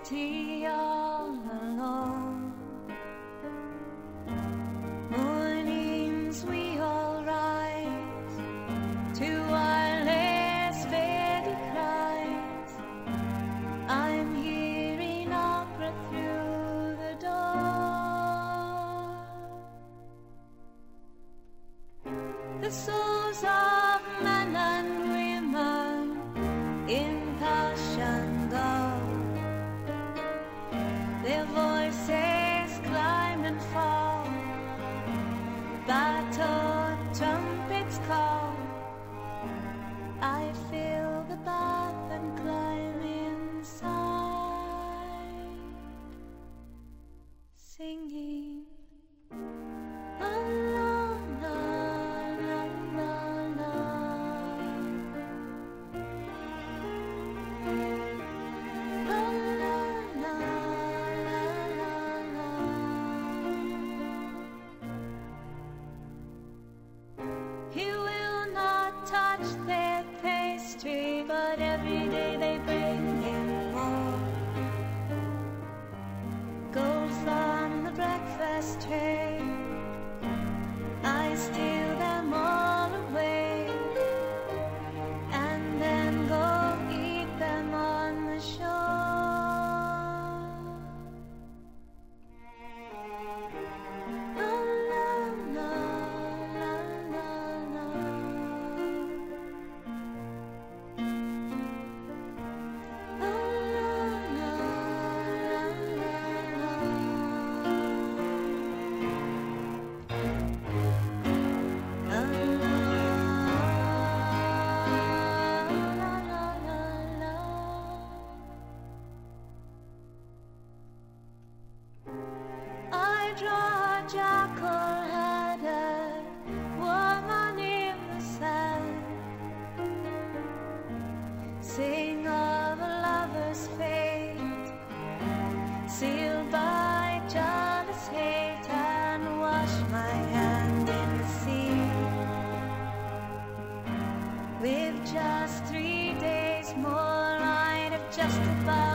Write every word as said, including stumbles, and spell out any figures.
city all alone. Mornings we all rise to our last faded cries. I'm hearing opera through the door. The souls of men and women in passion go. Their voices climb and fall, battered trumpets call. I feel the bath and climb inside, singing alone, alone, alone, He will not touch their pastry, but every day they bring him more. Gold from the breakfast tray, I steal them all away, and then go eat them on the shore. Oh, no, no, no, no, no. Oh, no, no, no, no, no. Oh, no, no, no, no, no. I draw a jackal-headed woman in the sand, sing of a lover's fate, sealed by jealous hate, and wash my hand in the sea. With just three days more, I'd have justified